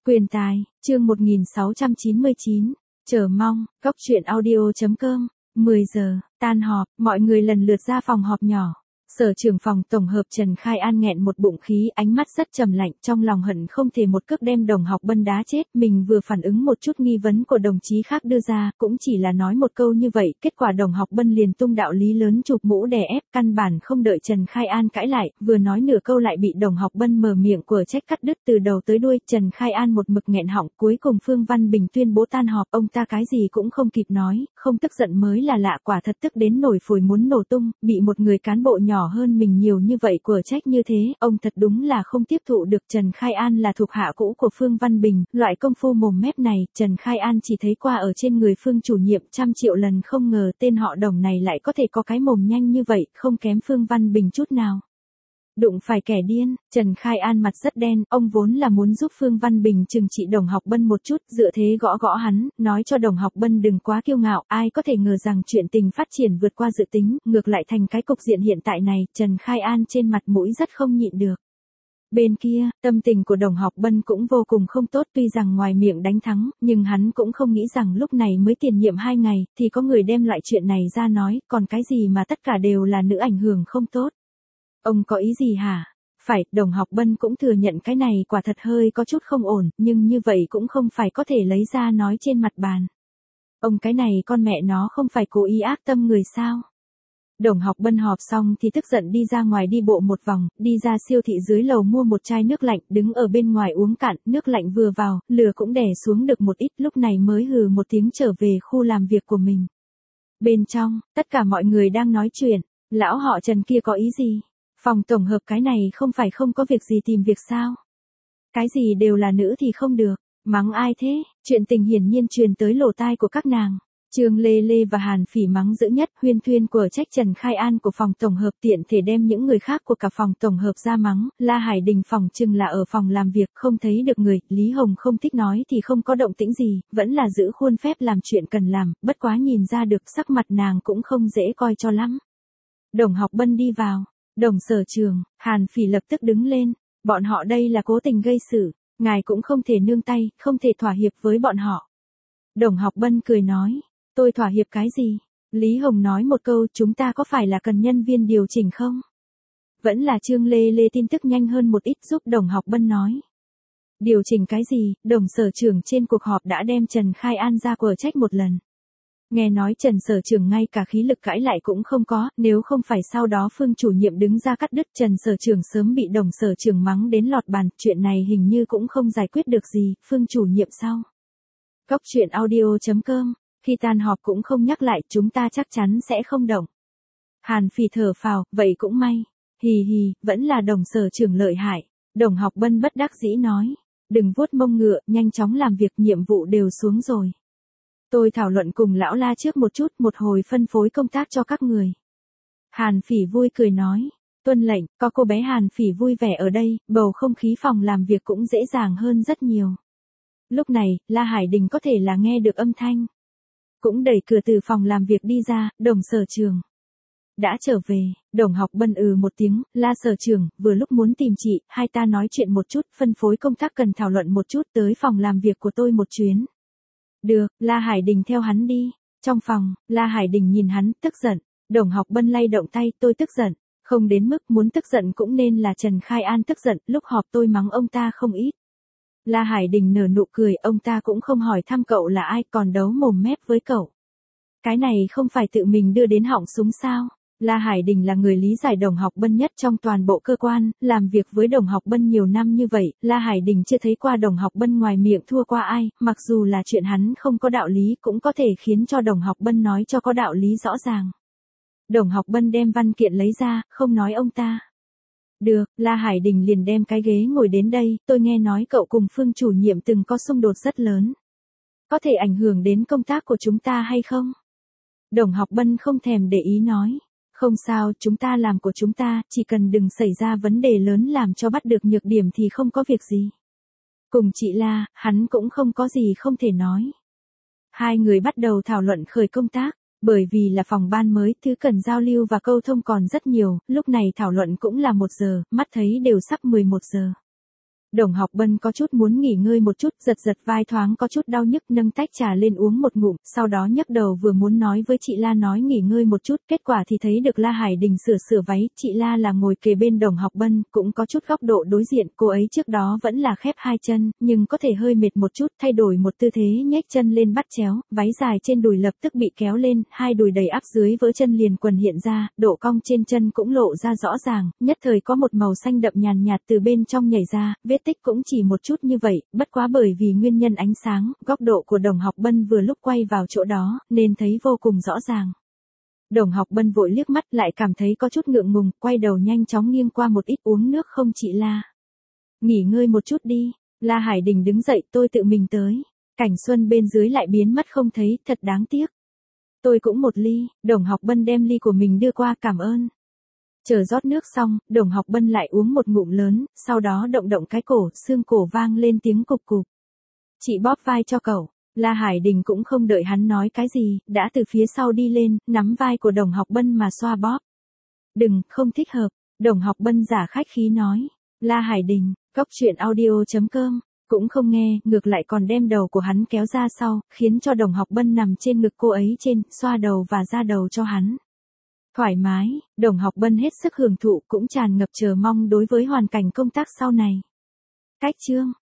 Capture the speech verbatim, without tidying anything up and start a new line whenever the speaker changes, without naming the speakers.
Quyền tài, chương một nghìn sáu trăm chín mươi chín, chờ mong, góc truyện audio.com, mười giờ, tan họp, mọi người lần lượt ra phòng họp nhỏ. Sở trưởng phòng tổng hợp Trần Khai An nghẹn một bụng khí, ánh mắt rất trầm lạnh, trong lòng hận không thể một cước đem Đồng Học Bân đá chết. Mình vừa phản ứng một chút nghi vấn của đồng chí khác đưa ra, cũng chỉ là nói một câu như vậy, kết quả Đồng Học Bân liền tung đạo lý lớn chụp mũ đè ép, căn bản không đợi Trần Khai An cãi lại, vừa nói nửa câu lại bị Đồng Học Bân mở miệng của trách cắt đứt từ đầu tới đuôi. Trần Khai An một mực nghẹn họng, cuối cùng Phương Văn Bình tuyên bố tan họp, ông ta cái gì cũng không kịp nói, không tức giận mới là lạ, quả thật tức đến nổi phổi muốn nổ tung, bị một người cán bộ nhỏ hơn mình nhiều như vậy của trách như thế, ông thật đúng là không tiếp thụ được. Trần Khai An là thuộc hạ cũ của Phương Văn Bình, loại công phu mồm mép này, Trần Khai An chỉ thấy qua ở trên người Phương chủ nhiệm trăm triệu lần, không ngờ tên họ Đồng này lại có thể có cái mồm nhanh như vậy, không kém Phương Văn Bình chút nào. Đụng phải kẻ điên, Trần Khai An mặt rất đen, ông vốn là muốn giúp Phương Văn Bình trừng trị Đồng Học Bân một chút, dựa thế gõ gõ hắn, nói cho Đồng Học Bân đừng quá kiêu ngạo, ai có thể ngờ rằng chuyện tình phát triển vượt qua dự tính, ngược lại thành cái cục diện hiện tại này. Trần Khai An trên mặt mũi rất không nhịn được. Bên kia, tâm tình của Đồng Học Bân cũng vô cùng không tốt, tuy rằng ngoài miệng đánh thắng, nhưng hắn cũng không nghĩ rằng lúc này mới tiền nhiệm hai ngày, thì có người đem loại chuyện này ra nói, còn cái gì mà tất cả đều là nữ ảnh hưởng không tốt. Ông có ý gì hả? Phải, Đồng Học Bân cũng thừa nhận cái này quả thật hơi có chút không ổn, nhưng như vậy cũng không phải có thể lấy ra nói trên mặt bàn. Ông cái này con mẹ nó không phải cố ý ác tâm người sao? Đồng Học Bân họp xong thì tức giận đi ra ngoài đi bộ một vòng, đi ra siêu thị dưới lầu mua một chai nước lạnh, đứng ở bên ngoài uống cạn, nước lạnh vừa vào, lửa cũng đè xuống được một ít, lúc này mới hừ một tiếng trở về khu làm việc của mình. Bên trong, tất cả mọi người đang nói chuyện, lão họ Trần kia có ý gì? Phòng tổng hợp cái này không phải không có việc gì tìm việc sao? Cái gì đều là nữ thì không được, mắng ai thế? Chuyện tình hiển nhiên truyền tới lỗ tai của các nàng. Trương Lê Lê và Hàn Phỉ mắng dữ nhất, Huyên Thuyên của trách Trần Khai An của phòng tổng hợp, tiện thể đem những người khác của cả phòng tổng hợp ra mắng. La Hải Đình phòng chừng là ở phòng làm việc không thấy được người, Lý Hồng không thích nói thì không có động tĩnh gì, vẫn là giữ khuôn phép làm chuyện cần làm, bất quá nhìn ra được sắc mặt nàng cũng không dễ coi cho lắm. Đồng Học Bân đi vào. Đồng sở trường, Hàn Phỉ lập tức đứng lên, bọn họ đây là cố tình gây sự, ngài cũng không thể nương tay, không thể thỏa hiệp với bọn họ. Đồng Học Bân cười nói, tôi thỏa hiệp cái gì? Lý Hồng nói một câu, chúng ta có phải là cần nhân viên điều chỉnh không? Vẫn là Trương Lê Lê tin tức nhanh hơn một ít giúp Đồng Học Bân nói. Điều chỉnh cái gì? Đồng sở trưởng trên cuộc họp đã đem Trần Khai An ra quở trách một lần. Nghe nói Trần sở trưởng ngay cả khí lực cãi lại cũng không có, nếu không phải sau đó Phương chủ nhiệm đứng ra cắt đứt, Trần sở trưởng sớm bị Đồng sở trưởng mắng đến lọt bàn, chuyện này hình như cũng không giải quyết được gì. Phương chủ nhiệm sau. Góc truyện audio.com, khi tan họp cũng không nhắc lại, chúng ta chắc chắn sẽ không động. Hàn Phỉ thở phào, vậy cũng may. Hì hì, vẫn là Đồng sở trưởng lợi hại. Đồng Học Bân bất đắc dĩ nói, đừng vuốt mông ngựa, nhanh chóng làm việc, nhiệm vụ đều xuống rồi. Tôi thảo luận cùng lão La trước một chút, một hồi phân phối công tác cho các người. Hàn Phỉ vui cười nói, tuân lệnh, có cô bé Hàn Phỉ vui vẻ ở đây, bầu không khí phòng làm việc cũng dễ dàng hơn rất nhiều. Lúc này, La Hải Đình có thể là nghe được âm thanh. Cũng đẩy cửa từ phòng làm việc đi ra, Đồng sở trường. Đã trở về, Đồng Học Bân ừ một tiếng, La sở trường, vừa lúc muốn tìm chị, hai ta nói chuyện một chút, phân phối công tác cần thảo luận một chút, tới phòng làm việc của tôi một chuyến. Được, La Hải Đình theo hắn đi. Trong phòng, La Hải Đình nhìn hắn, tức giận. Đồng Học Bân lay động tay, tôi tức giận. Không đến mức muốn tức giận cũng nên là Trần Khai An tức giận, lúc họp tôi mắng ông ta không ít. La Hải Đình nở nụ cười, ông ta cũng không hỏi thăm cậu là ai, còn đấu mồm mép với cậu. Cái này không phải tự mình đưa đến họng súng sao? La Hải Đình là người lý giải Đồng Học Bân nhất trong toàn bộ cơ quan, làm việc với Đồng Học Bân nhiều năm như vậy, La Hải Đình chưa thấy qua Đồng Học Bân ngoài miệng thua qua ai, mặc dù là chuyện hắn không có đạo lý cũng có thể khiến cho Đồng Học Bân nói cho có đạo lý rõ ràng. Đồng Học Bân đem văn kiện lấy ra, không nói ông ta. Được, La Hải Đình liền đem cái ghế ngồi đến đây, tôi nghe nói cậu cùng Phương chủ nhiệm từng có xung đột rất lớn. Có thể ảnh hưởng đến công tác của chúng ta hay không? Đồng Học Bân không thèm để ý nói. Không sao, chúng ta làm của chúng ta, chỉ cần đừng xảy ra vấn đề lớn làm cho bắt được nhược điểm thì không có việc gì. Cùng chị La, hắn cũng không có gì không thể nói. Hai người bắt đầu thảo luận khởi công tác, bởi vì là phòng ban mới, thứ cần giao lưu và câu thông còn rất nhiều, lúc này thảo luận cũng là một giờ, mắt thấy đều sắp mười một giờ. Đồng Học Bân có chút muốn nghỉ ngơi một chút, giật giật vai thoáng có chút đau nhức, nâng tách trà lên uống một ngụm, sau đó nhấc đầu vừa muốn nói với chị La nói nghỉ ngơi một chút, kết quả thì thấy được La Hải Đình sửa sửa váy, chị La là ngồi kề bên Đồng Học Bân, cũng có chút góc độ đối diện, cô ấy trước đó vẫn là khép hai chân, nhưng có thể hơi mệt một chút, thay đổi một tư thế nhếch chân lên bắt chéo, váy dài trên đùi lập tức bị kéo lên, hai đùi đầy áp dưới vỡ chân liền quần hiện ra, độ cong trên chân cũng lộ ra rõ ràng, nhất thời có một màu xanh đậm nhàn nhạt từ bên trong nhảy ra, vết tích cũng chỉ một chút như vậy, bất quá bởi vì nguyên nhân ánh sáng, góc độ của Đồng Học Bân vừa lúc quay vào chỗ đó, nên thấy vô cùng rõ ràng. Đồng Học Bân vội liếc mắt lại cảm thấy có chút ngượng ngùng, quay đầu nhanh chóng nghiêng qua một ít uống nước không chị La. Nghỉ ngơi một chút đi, La Hải Đình đứng dậy tôi tự mình tới. Cảnh Xuân bên dưới lại biến mất không thấy, thật đáng tiếc. Tôi cũng một ly, Đồng Học Bân đem ly của mình đưa qua cảm ơn. Chờ rót nước xong, Đồng Học Bân lại uống một ngụm lớn, sau đó động động cái cổ, xương cổ vang lên tiếng cục cục. Chị bóp vai cho cậu, La Hải Đình cũng không đợi hắn nói cái gì, đã từ phía sau đi lên, nắm vai của Đồng Học Bân mà xoa bóp. Đừng, không thích hợp, Đồng Học Bân giả khách khí nói. La Hải Đình, cốc truyện audio chấm com, cũng không nghe, ngược lại còn đem đầu của hắn kéo ra sau, khiến cho Đồng Học Bân nằm trên ngực cô ấy trên, xoa đầu và da đầu cho hắn. Thoải mái, Đồng Học Bân hết sức hưởng thụ cũng tràn ngập chờ mong đối với hoàn cảnh công tác sau này. Cách chương